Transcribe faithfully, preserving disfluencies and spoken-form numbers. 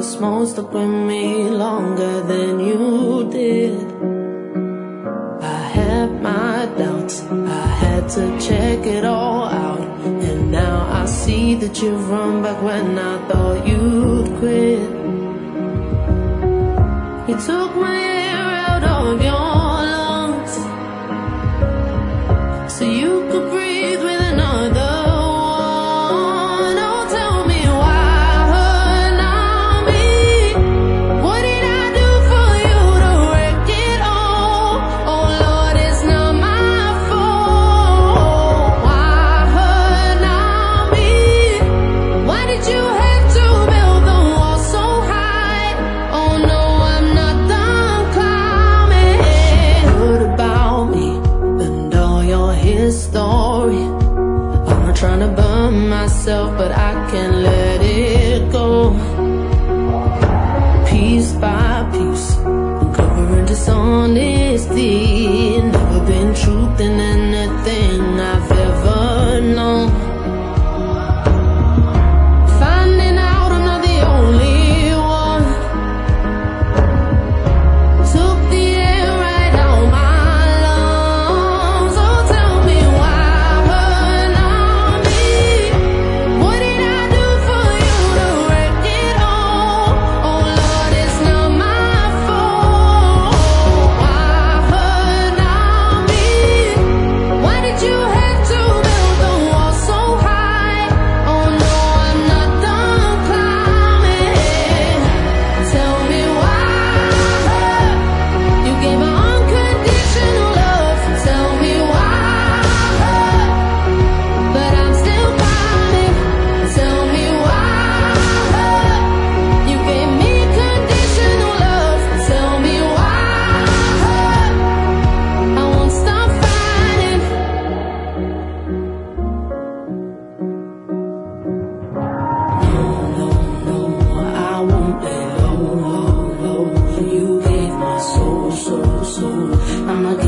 smoke stuck with me longer than you did. I had my doubts, I had to check it all out, and now I see that you've run back when I thought you'd quit. You took my air out of your lungs so you could breathe with another. Story. I'm not trying to burn myself, but I can't let it go. Piece by piece, uncovering dishonesty. Never been truth in anything I've ever known. Finding out I'm not the only one. Took the air right out my I'm not